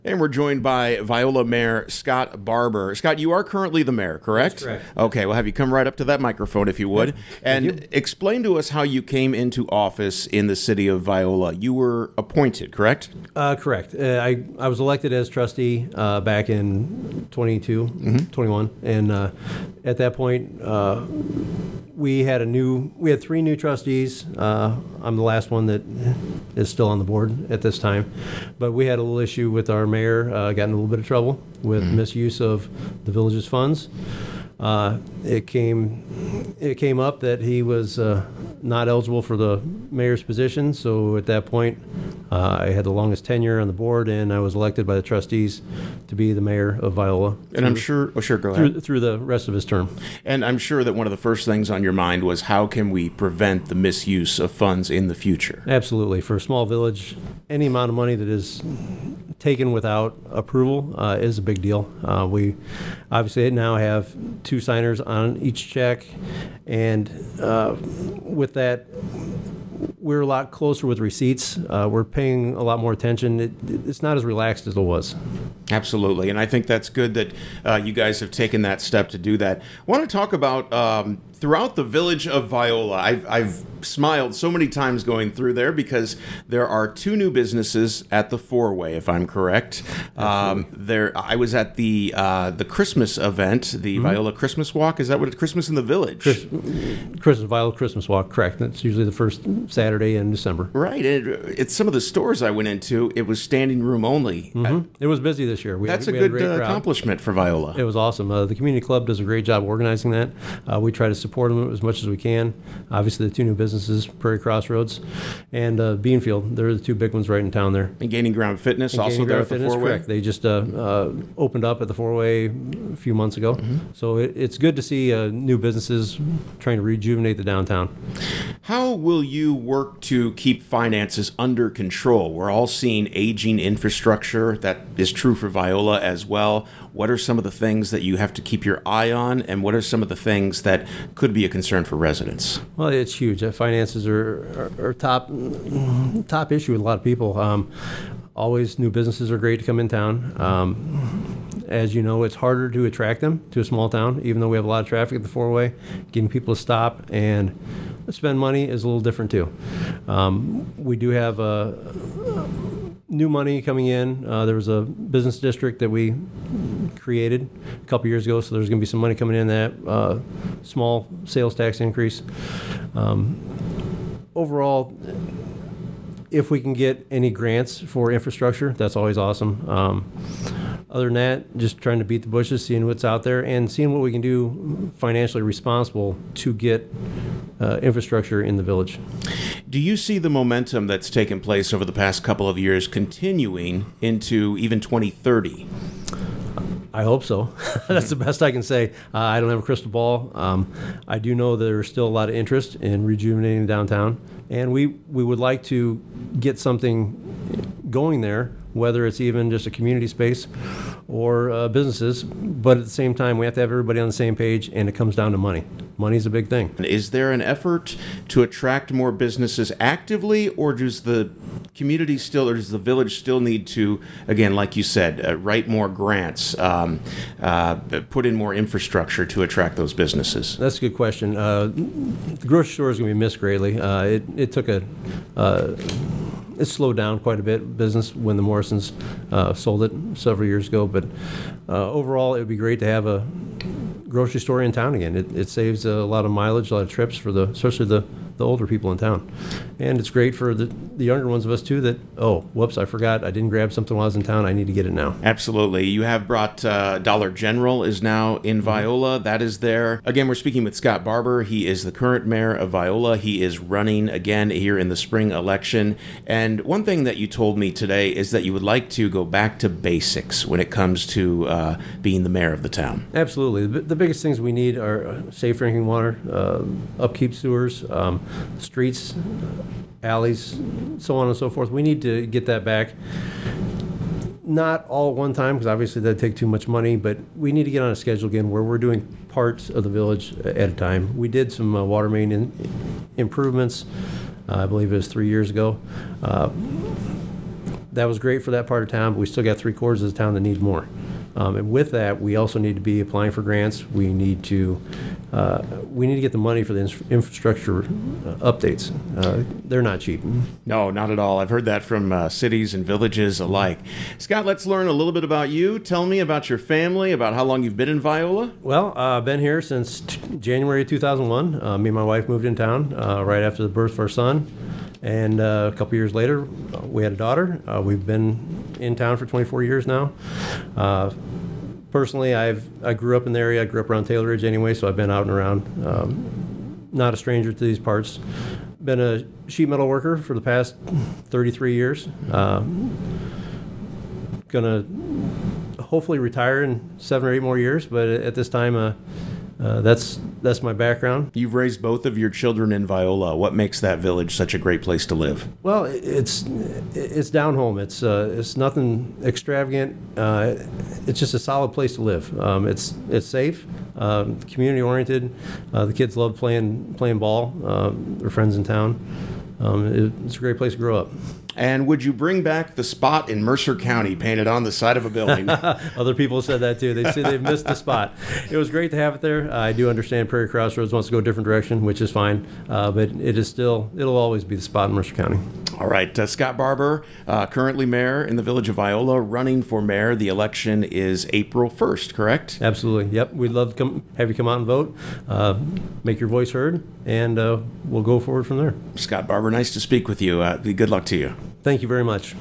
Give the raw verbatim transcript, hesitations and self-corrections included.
And we're joined by Viola Mayor Scott Barber. Scott, you are currently the mayor, correct? That's correct. Okay, we'll have you come right up to that microphone if you would. Yeah, and you. explain to us how you came into office in the city of Viola. You were appointed, correct? Uh, correct. Uh, I, I was elected as trustee uh, back in twenty-two, mm-hmm. twenty-one. And uh, at that point, uh, we had a new, we had three new trustees. Uh, I'm the last one that is still on the board at this time. But we had a little issue with our mayor, uh, got in a little bit of trouble with mm-hmm. misuse of the village's funds. Uh, it came it came up that he was uh, not eligible for the mayor's position, so at that point uh, I had the longest tenure on the board, and I was elected by the trustees to be the mayor of Viola. And I'm sure, oh sure, go through, ahead. Through the rest of his term. And I'm sure that one of the first things on your mind was how can we prevent the misuse of funds in the future? Absolutely. For a small village, any amount of money that is taken without approval uh, is a big deal. Uh, we obviously now have two signers on each check, and uh, with that, we're a lot closer with receipts. Uh, we're paying a lot more attention. It, it's not as relaxed as it was. Absolutely, and I think that's good that uh, you guys have taken that step to do that. I want to talk about um, throughout the village of Viola. I've, I've smiled so many times going through there because there are two new businesses at the Four-Way, if I'm correct. Um, there, I was at the uh, the Christmas event, the mm-hmm. Viola Christmas Walk. Is that what it's Christmas in the Village? Chris, Christmas Viola Christmas Walk, correct. That's usually the first Saturday in December. Right. It, it's some of the stores I went into, it was standing room only. Mm-hmm. I, it was busy this year. We that's had, a we good had a uh, accomplishment for Viola. It was awesome. Uh, the community club does a great job organizing that. Uh, we try to support them as much as we can. Obviously, the two new businesses, Prairie Crossroads and uh, Beanfield, they're the two big ones right in town there. And Gaining Ground Fitness and also Gaining there Ground at the Fitness, Four-Way? Correct. They just uh, uh, opened up at the Four-Way a few months ago. Mm-hmm. So it, it's good to see uh, new businesses trying to rejuvenate the downtown. How will you work to keep finances under control? We're all seeing aging infrastructure. That is true for Viola as well. What are some of the things that you have to keep your eye on, and what are some of the things that could be a concern for residents? Well, it's huge. Uh, finances are, are, are top top issue with a lot of people. Um, always new businesses are great to come in town. Um, as you know, it's harder to attract them to a small town, even though we have a lot of traffic at the Four-Way. Getting people to stop and spend money is a little different too. Um, we do have a, a new money coming in. Uh, there was a business district that we created a couple years ago, so there's going to be some money coming in that uh, small sales tax increase. Um, overall, if we can get any grants for infrastructure, that's always awesome. Um, other than that, just trying to beat the bushes, seeing what's out there, and seeing what we can do financially responsible to get uh, infrastructure in the village. Do you see the momentum that's taken place over the past couple of years continuing into even twenty thirty? I hope so. That's the best I can say. Uh, I don't have a crystal ball. Um, I do know there's still a lot of interest in rejuvenating downtown, and we, we would like to get something going there, whether it's even just a community space or uh, businesses. But at the same time, we have to have everybody on the same page, and it comes down to money. Money's a big thing. Is there an effort to attract more businesses actively, or does the community still, or does the village still need to, again, like you said, uh, write more grants, um, uh, put in more infrastructure to attract those businesses? That's a good question. Uh, the grocery store is going to be missed greatly. Uh, it, it took a... Uh, It slowed down quite a bit, business, when the Morrisons uh, sold it several years ago. But uh, overall, it would be great to have a grocery store in town again. It, it saves a lot of mileage, a lot of trips for the, especially the, the older people in town. And it's great for the, the younger ones of us, too, that, oh, whoops, I forgot. I didn't grab something while I was in town. I need to get it now. Absolutely. You have brought uh, Dollar General is now in Viola. That is there. Again, we're speaking with Scott Barber. He is the current mayor of Viola. He is running again here in the spring election. And one thing that you told me today is that you would like to go back to basics when it comes to uh, being the mayor of the town. Absolutely. The, the biggest things we need are safe drinking water, uh, upkeep sewers, um, streets, alleys, so on and so forth. We need to get that back. Not all at one time, because obviously that'd take too much money, but we need to get on a schedule again where we're doing parts of the village at a time. We did some uh, water main in, improvements, uh, I believe it was three years ago. Uh, that was great for that part of town, but we still got three quarters of the town that need more. Um, and with that, we also need to be applying for grants. We need to uh, we need to get the money for the infra- infrastructure uh, updates. Uh, they're not cheap. No, not at all. I've heard that from uh, cities and villages alike. Scott, let's learn a little bit about you. Tell me about your family, about how long you've been in Viola. Well, uh, I've been here since t- January two thousand one. Uh, me and my wife moved in town uh, right after the birth of our son. And uh, a couple years later, we had a daughter. Uh, we've been in town for twenty-four years now. Uh, personally, I've I grew up in the area. I grew up around Taylor Ridge anyway, so I've been out and around. Um, not a stranger to these parts. Been a sheet metal worker for the past thirty-three years. Uh, gonna hopefully retire in seven or eight more years, but at this time, uh, uh, that's that's my background. You've raised both of your children in Viola. What makes that village such a great place to live? Well, it's it's down home. It's uh, it's nothing extravagant. Uh, it's just a solid place to live. Um, it's it's safe, um, community oriented. Uh, the kids love playing playing ball. Uh, their friends in town. Um, it, it's a great place to grow up. And would you bring back the spot in Mercer County painted on the side of a building? Other people said that too. They say they've missed the spot. It was great to have it there. I do understand Prairie Crossroads wants to go a different direction, which is fine. Uh, but it is still, it'll always be the spot in Mercer County. All right. Uh, Scott Barber, uh, currently mayor in the village of Viola, running for mayor. The election is April first, correct? Absolutely. Yep. We'd love to come, have you come out and vote, uh, make your voice heard, and uh, we'll go forward from there. Scott Barber, nice to speak with you. Uh, good luck to you. Thank you very much.